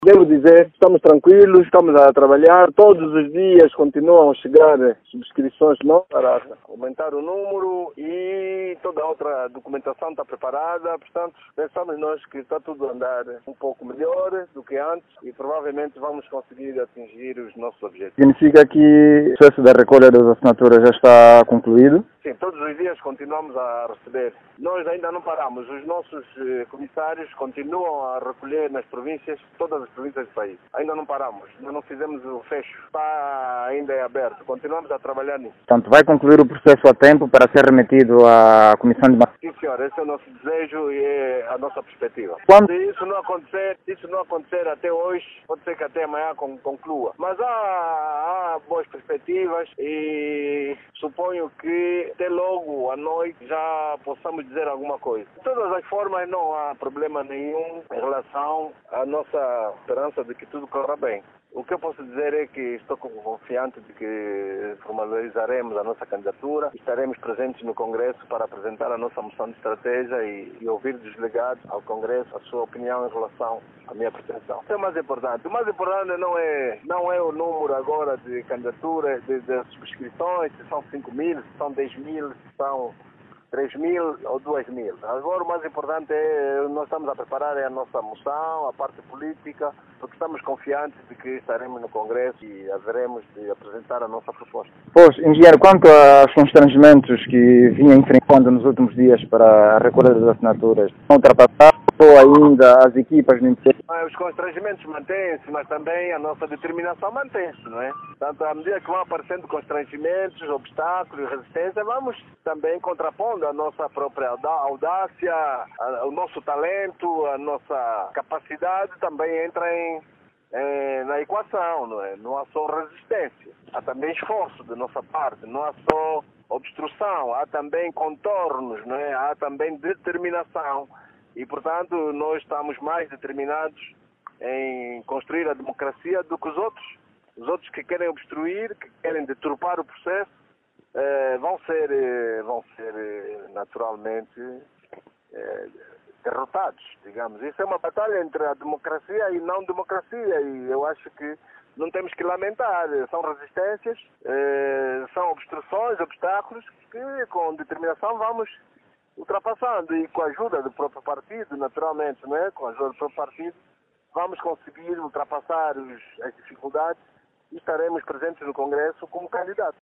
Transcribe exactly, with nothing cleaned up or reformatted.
Devo dizer, estamos tranquilos, estamos a trabalhar, todos os dias continuam a chegar subscrições novas para aumentar o número e toda a outra documentação está preparada, portanto pensamos nós que está tudo a andar um pouco melhor do que antes e provavelmente vamos conseguir atingir os nossos objetivos. Significa que o processo da recolha das assinaturas já está concluído? Sim, todos os dias continuamos a receber. Nós ainda não paramos, os nossos eh, comissários continuam a recolher nas províncias, todas as províncias do país. Ainda não paramos, ainda não fizemos o fecho, está ainda é aberto, continuamos a trabalhar nisso. Portanto, vai concluir o processo a tempo para ser remetido à Comissão de... Sim, senhor, esse é o nosso desejo e é a nossa perspectiva. Quando... Se isso não acontecer, se isso não acontecer até hoje, pode ser que até amanhã conclua. Mas há, há boas perspectivas e suponho que até logo à noite já possamos dizer alguma coisa. De todas as formas, não há problema nenhum em relação à nossa esperança de que tudo corra bem. O que eu posso dizer é que estou confiante de que formalizaremos a nossa candidatura, estaremos presentes no Congresso para apresentar a nossa moção de estratégia e, e ouvir dos delegados ao Congresso a sua opinião em relação à minha pretensão. Isso é o mais importante. O mais importante não é, não é o número agora de candidaturas, de, de subscrições, se são cinco mil, se são dez mil, se são três mil ou duas mil. Agora o mais importante é, nós estamos a preparar a nossa moção, a parte política, porque estamos confiantes de que estaremos no Congresso e haveremos de apresentar a nossa proposta. Pois, engenheiro, quanto aos constrangimentos que vinha enfrentando nos últimos dias para a recolha das assinaturas, estão ultrapassados ou ainda as equipas no interior? Os constrangimentos mantêm-se, mas também a nossa determinação mantém-se, não é? Portanto, à medida que vão aparecendo constrangimentos, obstáculos, resistência, vamos também contrapondo a nossa própria audácia, a, o nosso talento, a nossa capacidade também entra em, em, na equação, não é? Não há só resistência, há também esforço da nossa parte, não há só obstrução, há também contornos, não é? Há também determinação. E, portanto, nós estamos mais determinados em construir a democracia do que os outros. Os outros que querem obstruir, que querem deturpar o processo, eh, vão ser, eh, vão ser eh, naturalmente eh, derrotados, digamos. Isso é uma batalha entre a democracia e não democracia e eu acho que não temos que lamentar. São resistências, eh, são obstruções, obstáculos que com determinação vamos ultrapassando e com a ajuda do próprio partido, naturalmente, não é? Com a ajuda do próprio partido, vamos conseguir ultrapassar os, as dificuldades e estaremos presentes no Congresso como candidatos.